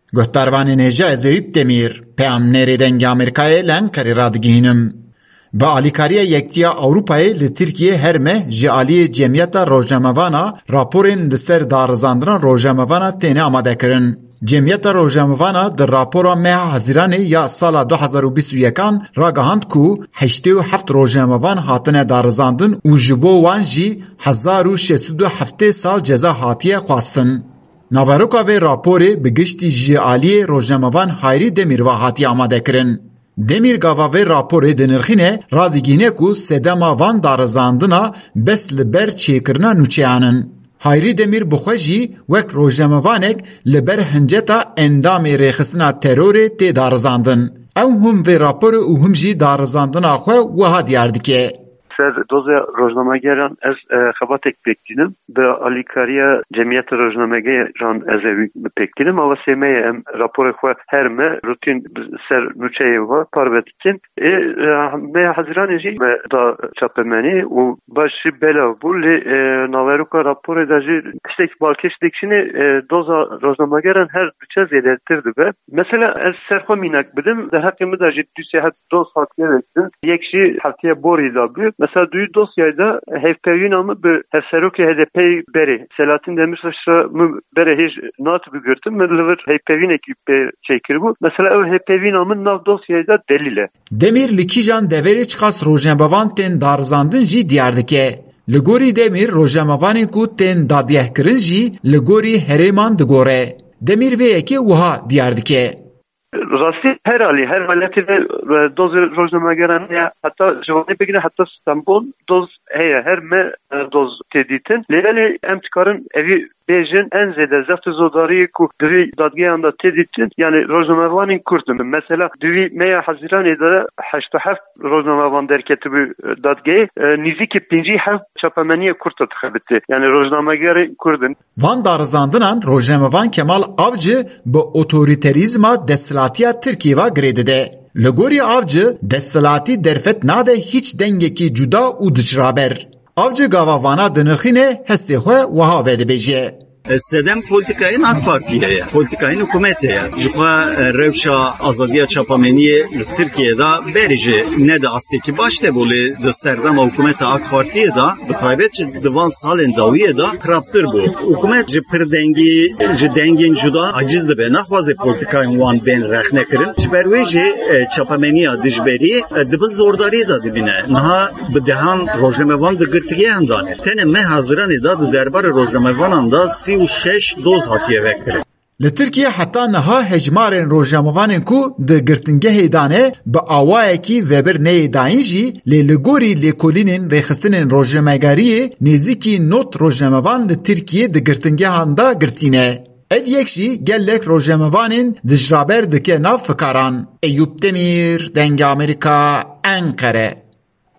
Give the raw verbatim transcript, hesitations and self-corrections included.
Guhdarvanê Nêja ez Eyüp Demîr, peyamnerê dengê Amerîkayê li Enqerê radigihînim. Bi alîkariya Yektiya Ewropayê li Tirkiye her meh ji aliyê Cemiyeta Rojnamevana raporên li ser darizandina rojnamevana têne amadekirin. Cemiyeta Rojnamevana di rapora meha Hezîranê ya sala du hezar û bîst û yekan ragihand ku heştê û heft rojnamevan hatine darizandin û ji bo wan jî hezar û şêst û du heftê sal ceza hatiye xwastin. Navaroka vê raporê bi giştî ji aliyê Rojnamevan Hayrî Demîr ve hatiye amadekirin. Demîr gava vê raporê di nirxînê radigihîne ku sedema van darizandina bes li ber çêkirina nûçeyan in. Hayrî Demîr bi xwe jî wek rojnamevanek li ber hinceta endamê rêxistina terorê tê darizandin. Ew hûn vê raporê û hûn jî darizandina xwe wiha diyar dike. Ser doza rojnamegeran ez xebatek pektinim. Bi alîkariya Cemiyeta Rojnamegeran ez ê pektinim. Ama semeye em raporê xwe her me rutin ser nûçeyê ve parve dikin. E me Hezîranê jî me da çapemenî û baş jî belav bû lê naveroka raporê de jî tiştek balkêş dikişînê doza rojnamegeran her duçe zêdetir dibe. Mesela ez serxwe mînak bidim. Di heqê min de jî du sêhet doz hatiye vekirin. Yek jî hatiye borî da bû. Mesela duyu dosyayda hevpevîna mı bi hevserokê H D P'yê berê Selahattin Demirtaş'a mı berê hêj nat bigirtin min li vir hevpevînekî pê çêkiribû. Mesela ew hevpevîna min nav dosyayda delîl e. Demîr li kîjan deverê çiqas rojnamevan tên darizandin jî diyar dike. Li gorî Demîr rojnamevanên ku tên dadiyehkirin jî li gorî herêman digore. Demîr vê yekê wiha diyar dike. Rastî her alî her welatê de doz rojnamegeran ya hatta ciwanê bigire hatta İstanbul doz heye her me doz têdîtin. Lêvelê em dikarin evî bêjin en zêde zeft zodariyê ku divî dadgeyan da têdîtin yani rojnamevanên Kurd in. Mesela divî meya Hezîranê de heşt û heft rojnamevan derketibû dadgehê nîzîkî pêncî heft çapemeniya Kurd dixebite. Yani rojnamegerê Kurd in. Van darizandinan rojnamevan Kemal Avcı bi otoriterîzma desthilatiya Tirkiye ve girê dide. Li gorî Avcı desthilatî derfet nade hiç dengekî cuda û diçiraber. Avcı gava vana di nirxînê hestê xwe wiha vedibêje. Sedem politikayên AK Partiye ye, politikayên hikûmetê ye. Ji xwe rewşa azadiya çapemeniyê li Tirkiyeyê da berê jî ne de astekî baş de bû lê di serdema hikûmeta AK Partiyê da bi taybet jî di van salên dawiyê da xirabtir bû. Hikûmet ji pir dengî ji dengên cuda aciz dibe naxwaze politikayên wan bên rexnekirin. Ji ber wê jî çapemeniya dijberî dibin zordariyê da dibîne. Niha bi dehan rojnamevan di girtiyeyan danê. Tenê me Hezîranê da di derbarê rojnamevanan da sî û şeş doz hatiye vekirin. Li Tirkiye heta niha hejmarên rojnamevanên ku di girtingehê dane bi awayekî vebir neyê dayîn jî lê li gorî lêkolînên rêxistinên rojnamegeriyê nêzîkî not rojnamevan li Tirkiye di girtingehan da girtîne. Ev yek jî gelek rojnamevanên dijraber dike nav fikaran. Eyüp Demîr, Dengê Amerîka, Enqere.